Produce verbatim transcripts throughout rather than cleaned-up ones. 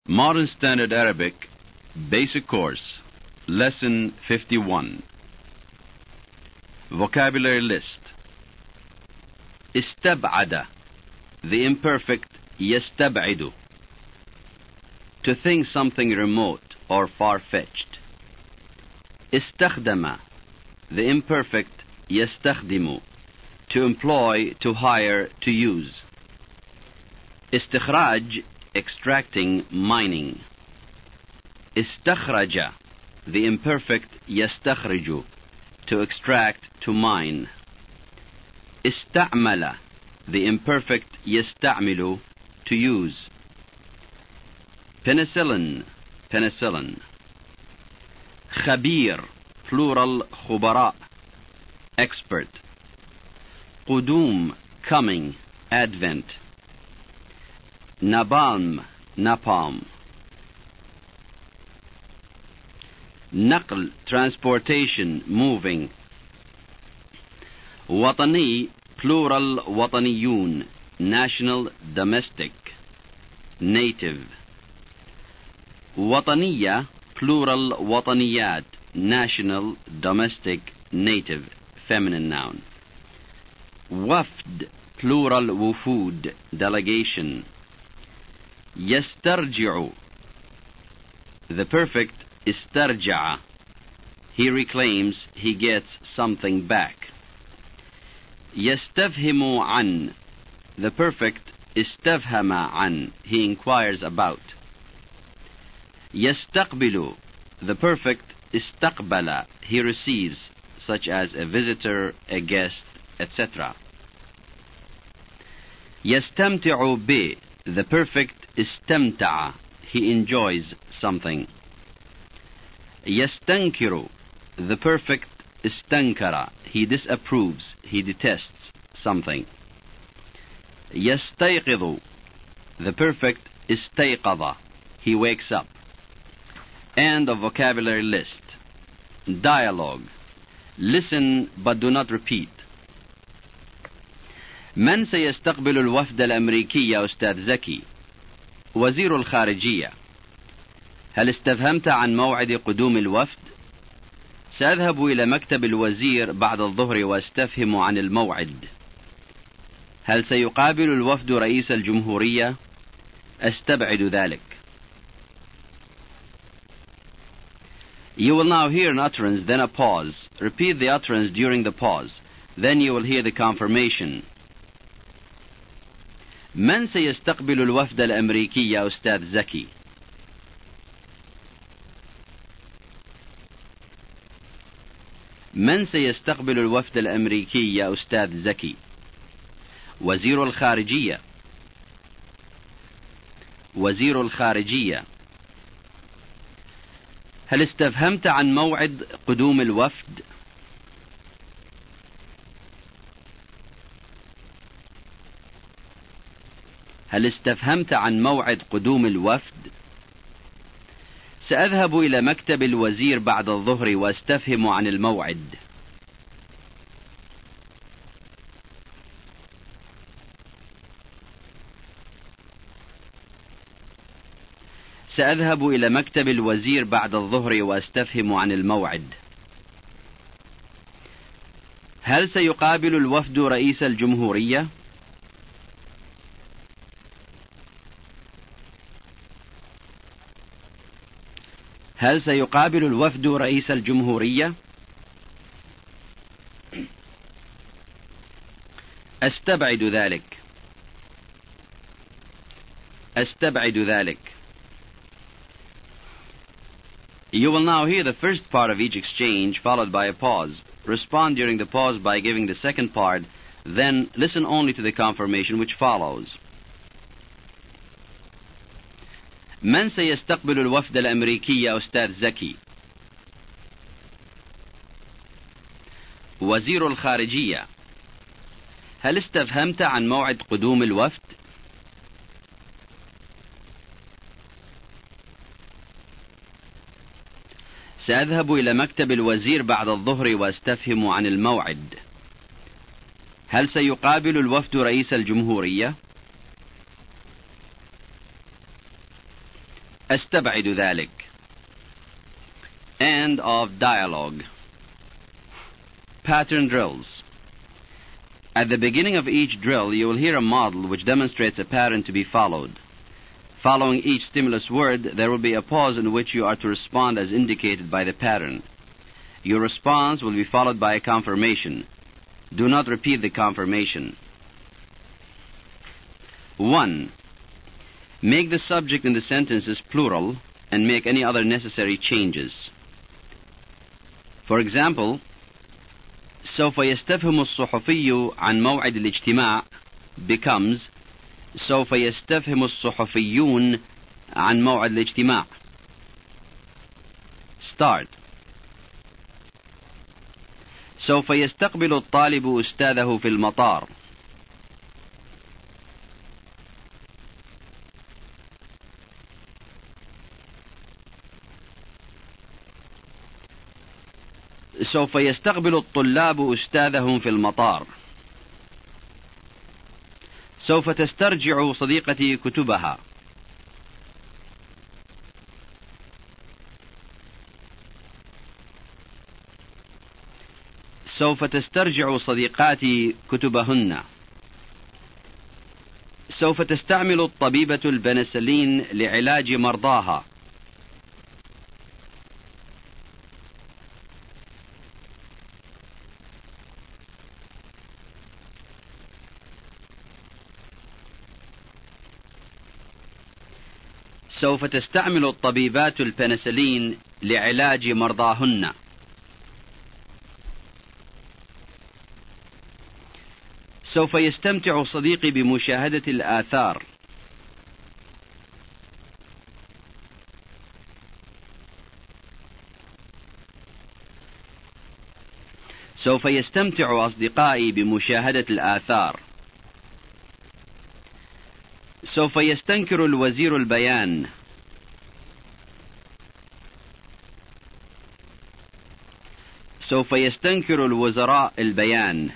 Modern Standard Arabic, Basic Course, Lesson fifty-one. Vocabulary List. استبعد, the imperfect يستبعد, to think something remote or far-fetched. استخدم, the imperfect يستخدم, to employ, to hire, to use. استخراج, extracting, mining. استخرج, the imperfect يستخرج, to extract, to mine. استعمل, the imperfect يستعمل, to use. Penicillin, penicillin. خبير, plural خبراء, expert. قدوم, coming, advent. napalm, napalm. نقل, transportation, moving. وطني, plural وطنيون, national, domestic, native. وطنية, plural وطنيات, national, domestic, native, feminine noun. وفد, plural وفود, delegation. يسترجع, the perfect استرجع, he reclaims, he gets something back. يستفهم عن, the perfect استفهم عن, he inquires about. يستقبل, the perfect استقبل, he receives, such as a visitor, a guest, et cetera. يستمتع ب, the perfect استمتع, he enjoys something. يستنكر, the perfect استنكر, he disapproves, he detests something. يستيقظ, the perfect استيقظ, he wakes up. End of vocabulary list. Dialogue. Listen but do not repeat. من سيستقبل الوفد الأمريكي يا أستاذ زكي؟ وزير الخارجية. هل استفهمت عن موعد قدوم الوفد؟ سأذهب إلى مكتب الوزير بعد الظهر واستفهم عن الموعد. هل سيقابل الوفد رئيس الجمهورية؟ أستبعد ذلك. You will now hear an utterance, then a pause. Repeat the utterance during the pause. Then you will hear the confirmation. من سيستقبل الوفد الأمريكي يا أستاذ زكي؟ من سيستقبل الوفد الأمريكي يا أستاذ زكي؟ وزير الخارجية. وزير الخارجية. هل استفهمت عن موعد قدوم الوفد؟ هل استفهمت عن موعد قدوم الوفد؟ سأذهب إلى مكتب الوزير بعد الظهر واستفهم عن الموعد. سأذهب إلى مكتب الوزير بعد الظهر واستفهم عن الموعد. هل سيقابل الوفد رئيس الجمهورية؟ هل سيقابل الوفد رئيس الجمهورية؟ أستبعد ذلك. أستبعد ذلك. You will now hear the first part of each exchange followed by a pause. Respond during the pause by giving the second part, then listen only to the confirmation which follows. من سيستقبل الوفد الأمريكي يا أستاذ زكي؟ وزير الخارجية. هل استفهمت عن موعد قدوم الوفد؟ سأذهب إلى مكتب الوزير بعد الظهر واستفهم عن الموعد. هل سيقابل الوفد رئيس الجمهورية؟ أستبعد ذلك. End of dialogue. Pattern drills. At the beginning of each drill, you will hear a model which demonstrates a pattern to be followed. Following each stimulus word, there will be a pause in which you are to respond as indicated by the pattern. Your response will be followed by a confirmation. Do not repeat the confirmation. one. Make the subject in the sentences plural and make any other necessary changes. For example, سوف يستفهم الصحفي عن موعد الاجتماع becomes سوف يستفهم الصحفيون عن موعد الاجتماع. Start. سوف يستقبل الطالب أستاذه في المطار. سوف يستقبل الطلاب أستاذهم في المطار. سوف تسترجع صديقتي كتبها. سوف تسترجع صديقاتي كتبهن. سوف تستعمل الطبيبة البنسلين لعلاج مرضاها. سوف تستعمل الطبيبات البنسلين لعلاج مرضاهن. سوف يستمتع صديقي بمشاهدة الآثار. سوف يستمتع أصدقائي بمشاهدة الآثار. سوف يستنكر الوزير البيان. سوف يستنكر الوزراء البيان.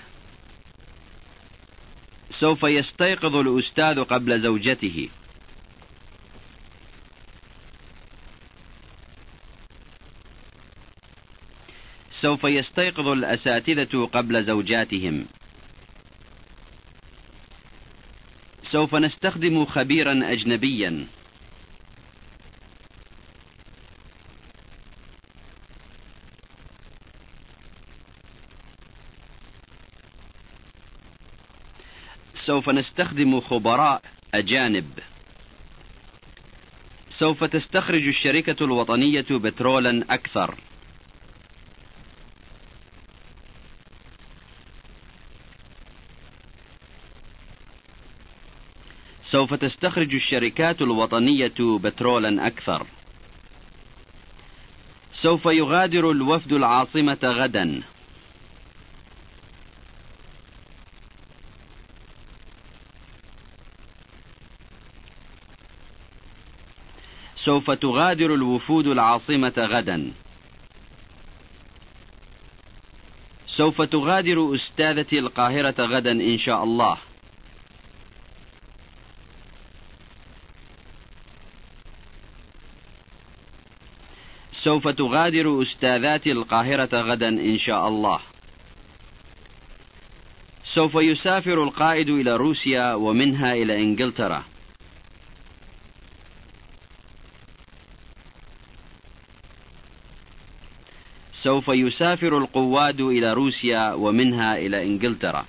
سوف يستيقظ الأستاذ قبل زوجته. سوف يستيقظ الأساتذة قبل زوجاتهم. سوف نستخدم خبيرا أجنبيا. سوف نستخدم خبراء أجانب. سوف تستخرج الشركة الوطنية بترولا أكثر. سوف تستخرج الشركات الوطنية بترولا أكثر. سوف يغادر الوفد العاصمة غدا. سوف تغادر الوفود العاصمة غدا. سوف تغادر أستاذتي القاهرة غدا إن شاء الله. سوف تغادر أستاذاتي القاهرة غدا إن شاء الله. سوف يسافر القائد إلى روسيا ومنها إلى إنجلترا. سوف يسافر القواد إلى روسيا ومنها إلى إنجلترا.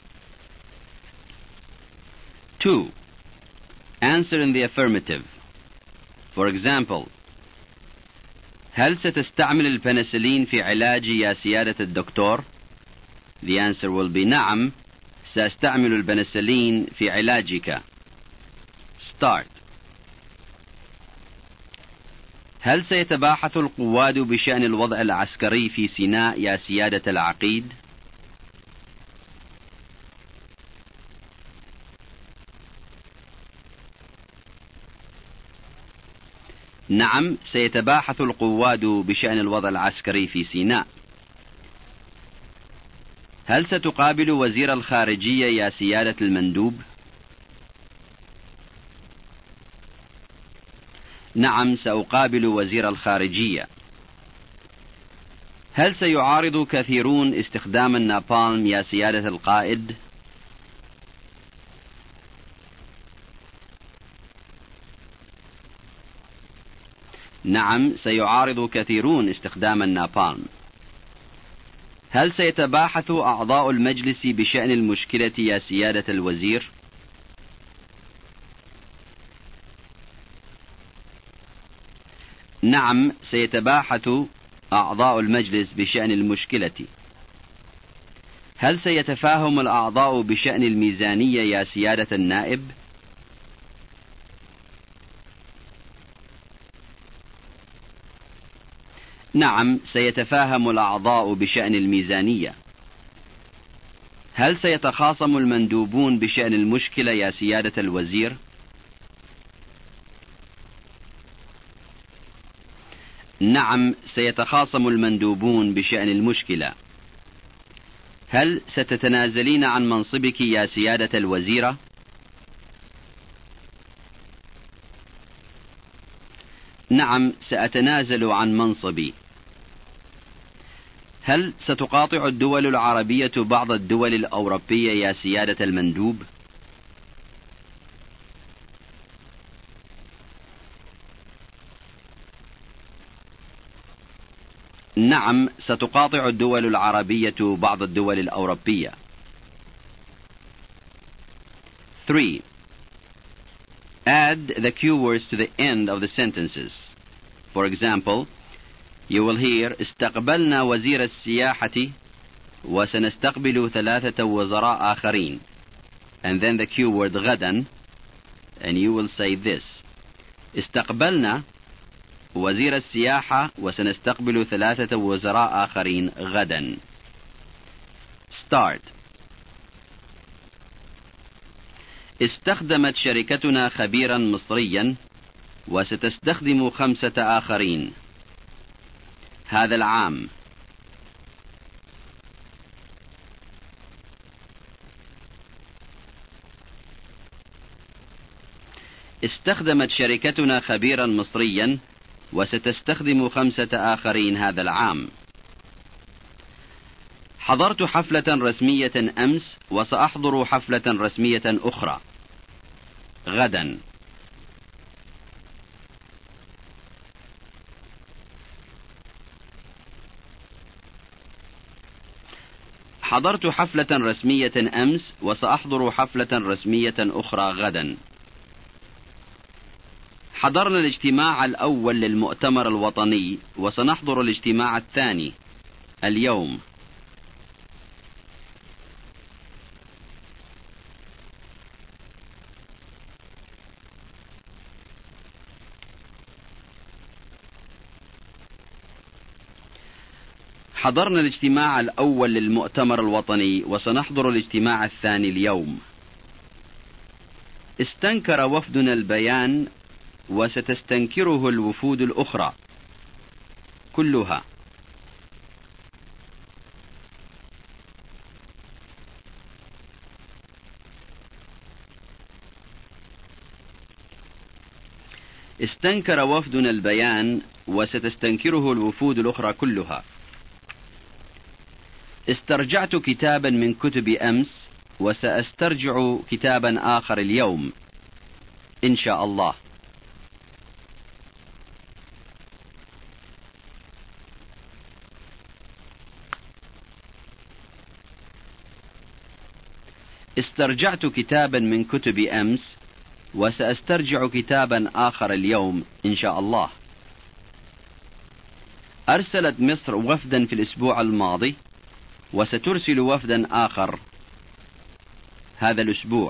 two. Answer in the affirmative. For example, هل ستستعمل البنسلين في علاجي يا سيادة الدكتور؟ The answer will be نعم، سأستعمل البنسلين في علاجك. Start. هل سيتباحث القواد بشأن الوضع العسكري في سيناء يا سيادة العقيد؟ نعم، سيتباحث القواد بشأن الوضع العسكري في سيناء. هل ستقابل وزير الخارجية يا سيادة المندوب؟ نعم، سأقابل وزير الخارجية. هل سيعارض كثيرون استخدام النابالم يا سيادة القائد؟ نعم، سيعارض كثيرون استخدام النابالم. هل سيتباحث أعضاء المجلس بشأن المشكلة يا سيادة الوزير؟ نعم، سيتباحث أعضاء المجلس بشأن المشكلة. هل سيتفاهم الأعضاء بشأن الميزانية يا سيادة النائب؟ نعم، سيتفاهم الأعضاء بشأن الميزانية. هل سيتخاصم المندوبون بشأن المشكلة يا سيادة الوزير؟ نعم، سيتخاصم المندوبون بشأن المشكلة. هل ستتنازلين عن منصبك يا سيادة الوزيرة؟ نعم، سأتنازل عن منصبي. هل ستقاطع الدول العربية بعض الدول الأوروبية يا سيادة المندوب؟ نعم، ستقاطع الدول العربية بعض الدول الأوروبية. three. Add the cue words to the end of the sentences. For example, you will hear استقبلنا وزير السياحة وسنستقبل ثلاثة وزراء آخرين. And then the cue word غدا, and you will say this. استقبلنا وزير السياحة وسنستقبل ثلاثة وزراء آخرين غدا. Start. استخدمت شركتنا خبيرا مصريا وستستخدم خمسة آخرين هذا العام. استخدمت شركتنا خبيرا مصريا وستستخدم خمسة آخرين هذا العام. حضرت حفلة رسمية أمس وسأحضر حفلة رسمية أخرى غدا. حضرت حفلة رسمية أمس وسأحضر حفلة رسمية أخرى غدا. حضرنا الاجتماع الأول للمؤتمر الوطني وسنحضر الاجتماع الثاني اليوم. حضرنا الاجتماع الأول للمؤتمر الوطني وسنحضر الاجتماع الثاني اليوم. استنكر وفدنا البيان وستستنكره الوفود الأخرى كلها. استنكر وفدنا البيان وستستنكره الوفود الأخرى كلها. استرجعت كتابا من كتب أمس وسأسترجع كتابا آخر اليوم إن شاء الله. استرجعت كتابا من كتب أمس وسأسترجع كتابا آخر اليوم إن شاء الله. أرسلت مصر وفدا في الأسبوع الماضي وسترسل وفدا آخر هذا الأسبوع.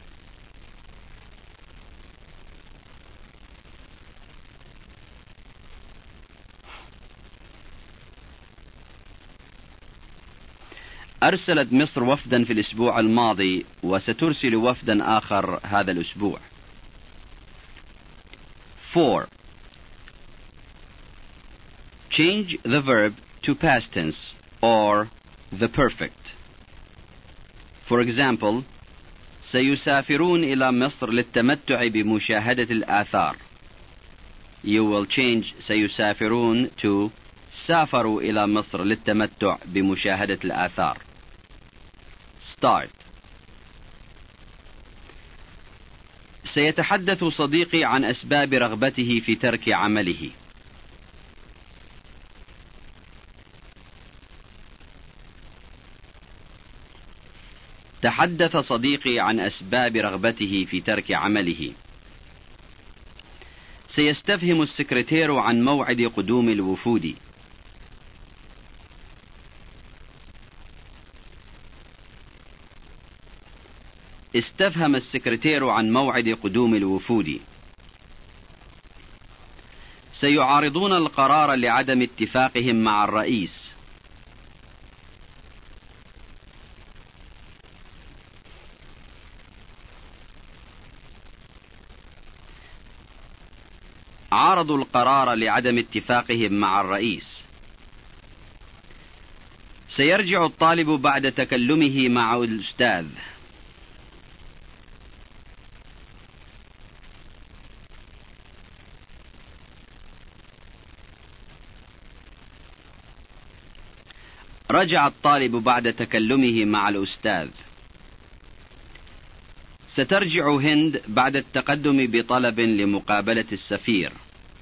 أرسلت مصر وفدا في الأسبوع الماضي وسترسل وفدا آخر هذا الأسبوع. four. Change the verb to past tense or the perfect. For example, سيسافرون إلى مصر للتمتع بمشاهدة الآثار. you will change سيسافرون to سافروا إلى مصر للتمتع بمشاهدة الآثار. Start. سيتحدث صديقي عن أسباب رغبته في ترك عمله. تحدث صديقي عن أسباب رغبته في ترك عمله. سيستفهم السكرتير عن موعد قدوم الوفود. استفهم السكرتير عن موعد قدوم الوفود. سيعارضون القرار لعدم اتفاقهم مع الرئيس. عارضوا القرار لعدم اتفاقهم مع الرئيس. سيرجع الطالب بعد تكلمه مع الأستاذ. رجع الطالب بعد تكلمه مع الأستاذ. سترجع هند بعد التقدم بطلب لمقابلة السفير.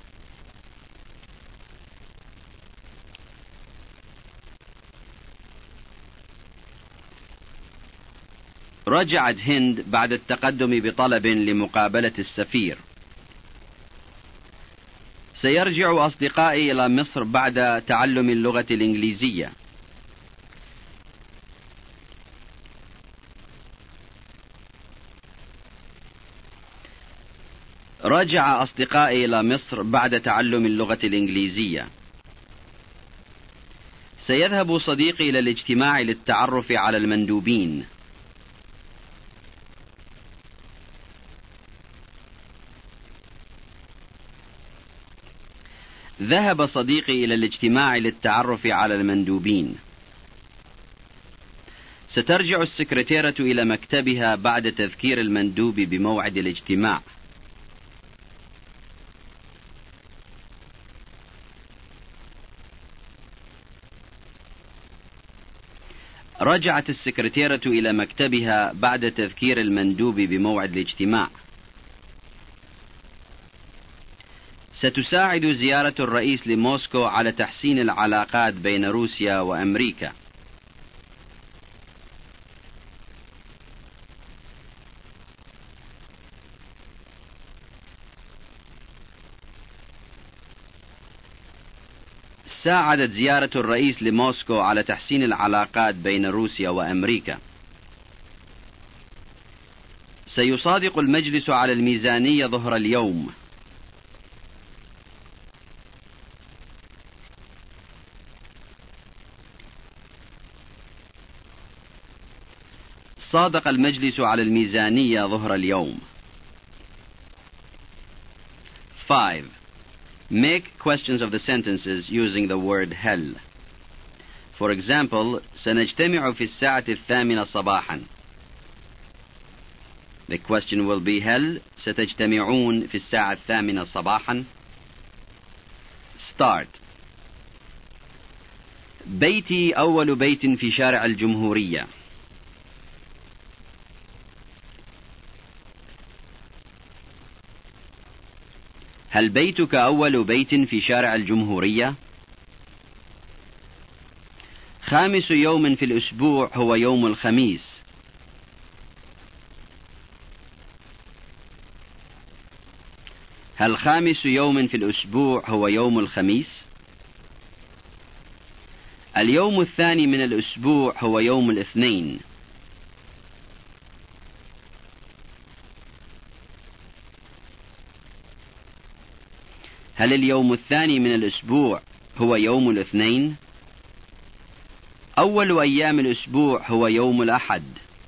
رجعت هند بعد التقدم بطلب لمقابلة السفير. سيرجع أصدقائي إلى مصر بعد تعلم اللغة الإنجليزية. رجع أصدقائي إلى مصر بعد تعلم اللغة الإنجليزية. سيذهب صديقي إلى الاجتماع للتعرف على المندوبين. ذهب صديقي إلى الاجتماع للتعرف على المندوبين. سترجع السكرتيرة إلى مكتبها بعد تذكير المندوب بموعد الاجتماع. رجعت السكرتيرة إلى مكتبها بعد تذكير المندوب بموعد الاجتماع. ستساعد زيارة الرئيس لموسكو على تحسين العلاقات بين روسيا وأمريكا. ساعدت زيارة الرئيس لموسكو على تحسين العلاقات بين روسيا وأمريكا. سيصادق المجلس على الميزانية ظهر اليوم. صادق المجلس على الميزانية ظهر اليوم. five. Make questions of the sentences using the word هل. For example, سنجتمع في الساعة الثامنة صباحا. The question will be هل ستجتمعون في الساعة الثامنة صباحا. Start. بيتي أول بيت في شارع الجمهورية. هل بيتك أول بيت في شارع الجمهورية؟ خامس يوم في الأسبوع هو يوم الخميس. هل خامس يوم في الأسبوع هو يوم الخميس؟ اليوم الثاني من الأسبوع هو يوم الاثنين. هل اليوم الثاني من الأسبوع هو يوم الاثنين؟ أول أيام الأسبوع هو يوم الأحد.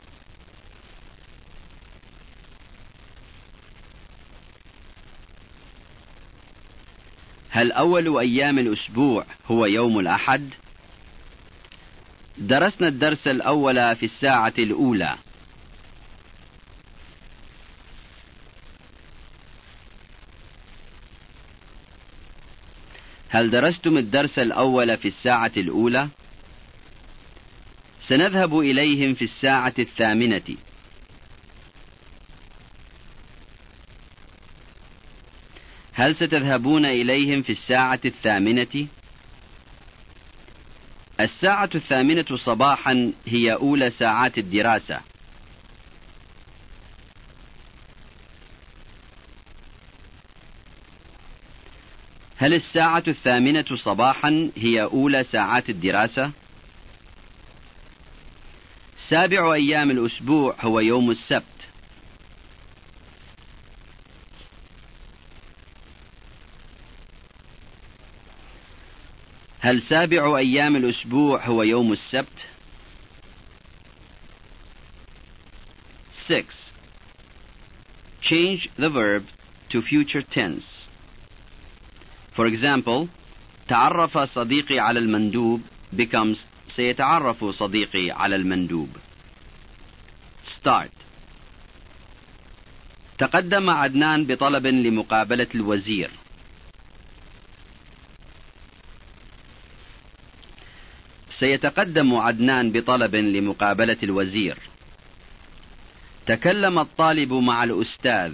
هل أول أيام الأسبوع هو يوم الأحد؟ درسنا الدرس الأول في الساعة الأولى. هل درستم الدرس الأول في الساعة الأولى؟ سنذهب إليهم في الساعة الثامنة. هل ستذهبون إليهم في الساعة الثامنة؟ الساعة الثامنة صباحا هي أولى ساعات الدراسة. هل الساعة الثامنة صباحا هي أولى ساعات الدراسة؟ سابع أيام الأسبوع هو يوم السبت. هل سابع أيام الأسبوع هو يوم السبت؟ six. Change the verb to future tense. For example, تعرف صديقي على المندوب becomes سيتعرف صديقي على المندوب. Start. تقدم عدنان بطلب لمقابلة الوزير. سيتقدم عدنان بطلب لمقابلة الوزير. تكلم الطالب مع الأستاذ.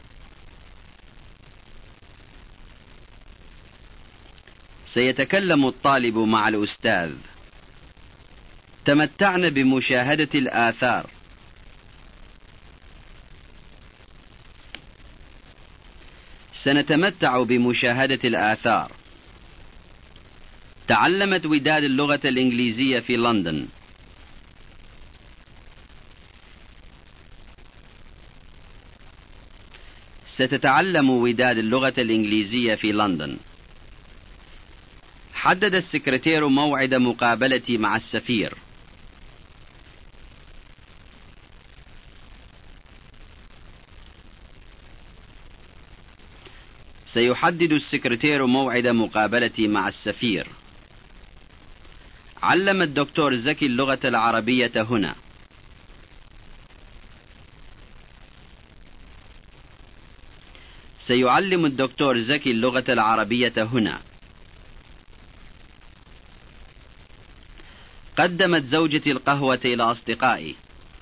سيتكلم الطالب مع الأستاذ. تمتعن بمشاهدة الآثار. سنتمتع بمشاهدة الآثار. تعلمت وداد اللغة الإنجليزية في لندن. ستتعلم وداد اللغة الإنجليزية في لندن. حدد السكرتير موعد مقابلتي مع السفير. سيحدد السكرتير موعد مقابلتي مع السفير. علم الدكتور زكي اللغة العربية هنا. سيعلم الدكتور زكي اللغة العربية هنا. قدمت زوجتي القهوة إلى أصدقائي.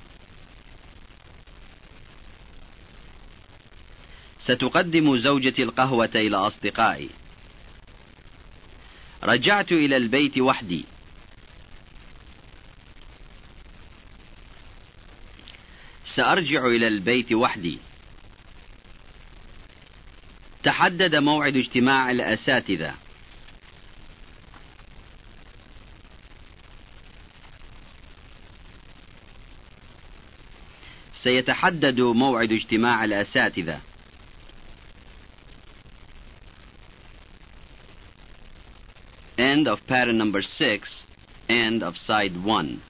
ستقدم زوجتي القهوة إلى أصدقائي. رجعت إلى البيت وحدي. سأرجع إلى البيت وحدي. تحدد موعد اجتماع الأساتذة. سيتحدد موعد اجتماع الأساتذة. End of pattern number six, end of side one.